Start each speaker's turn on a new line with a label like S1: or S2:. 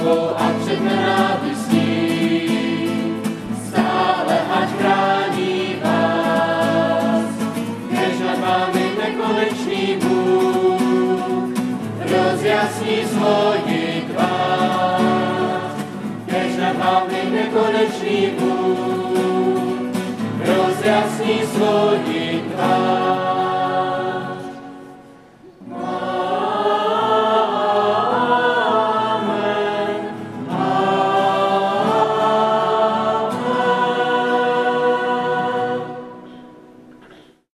S1: slávou a před nenávistí. Stále ať chrání vás, kež nad vámi nekonečný Bůh rozjasní svoji tvář. Kež nad vámi nekonečný Bůh rozjasní svoji tvář.